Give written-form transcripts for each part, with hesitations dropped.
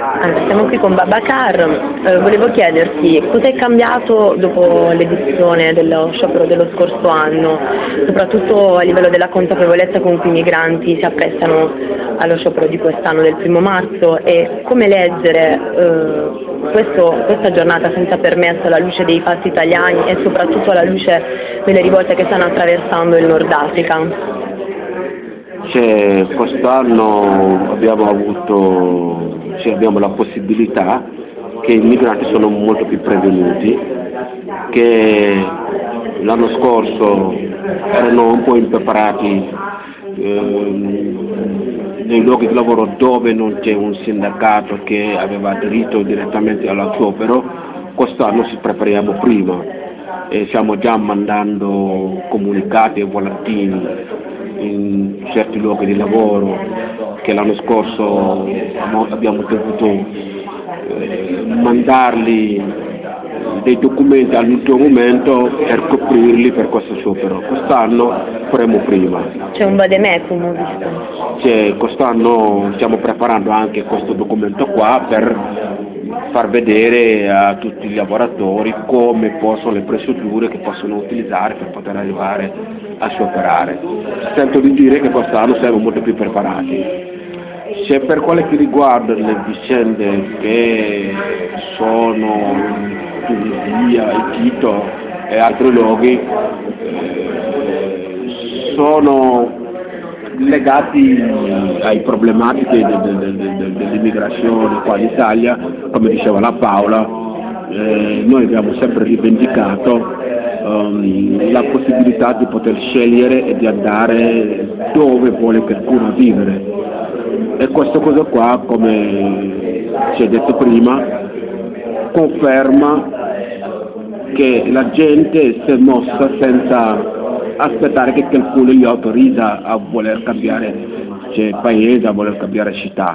Allora, siamo qui con Babacar. Volevo chiederti cosa è cambiato dopo l'edizione dello sciopero dello scorso anno, soprattutto a livello della consapevolezza con cui i migranti si apprestano allo sciopero di quest'anno, del 1° marzo, e come leggere questa giornata senza permesso alla luce dei fatti italiani e soprattutto alla luce delle rivolte che stanno attraversando il Nord Africa. Quest'anno abbiamo la possibilità che i migranti sono molto più prevenuti, che l'anno scorso erano un po' impreparati nei luoghi di lavoro dove non c'è un sindacato che aveva aderito direttamente allo sciopero. Quest'anno ci prepariamo prima e stiamo già mandando comunicati e volantini in certi luoghi di lavoro che l'anno scorso abbiamo dovuto mandarli dei documenti all'ultimo momento per coprirli per questo sciopero. Quest'anno faremo prima. C'è un vademecum, ho visto. Quest'anno stiamo preparando anche questo documento qua per far vedere a tutti i lavoratori come possono le procedure che possono utilizzare per poter arrivare a scioperare. Sento di dire che quest'anno siamo molto più preparati. Se per quale che riguarda le vicende che sono in Tunisia, Egitto e altri luoghi, sono legati ai problematiche dell'immigrazione qua in Italia, come diceva la Paola. Noi abbiamo sempre rivendicato la possibilità di poter scegliere e di andare dove vuole qualcuno vivere, e questa cosa qua, come si è detto prima, conferma che la gente si è mossa senza aspettare che qualcuno gli autorizza a voler cambiare paese, a voler cambiare città.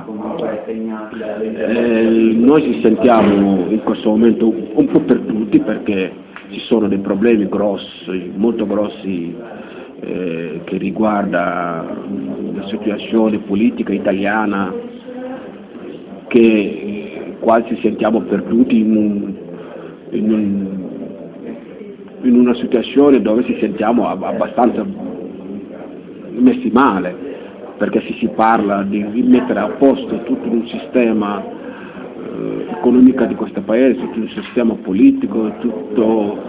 Noi ci sentiamo in questo momento un po' perduti perché ci sono dei problemi grossi, molto grossi, che riguarda la situazione politica italiana, che quasi ci sentiamo perduti in una situazione dove ci sentiamo abbastanza messi male, perché si parla di mettere a posto tutto un sistema economico di questo paese, tutto un sistema politico, tutto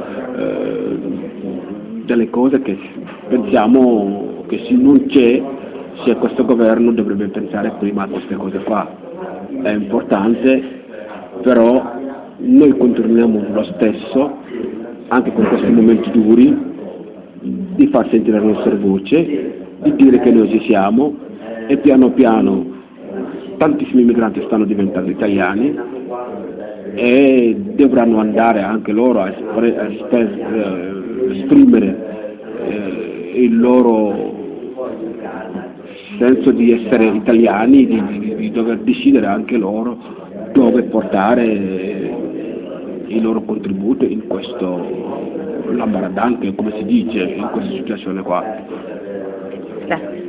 delle cose che pensiamo che se non c'è, se questo governo dovrebbe pensare prima a queste cose qua. È importante, però noi continuiamo lo stesso, anche con questi momenti duri, di far sentire la nostra voce, di dire che noi ci siamo, e piano piano tantissimi migranti stanno diventando italiani e dovranno andare anche loro a esprimere il loro senso di essere italiani, di dover decidere anche loro dove portare il loro contributo in questo lambaradan, come si dice, in questa situazione qua. Grazie.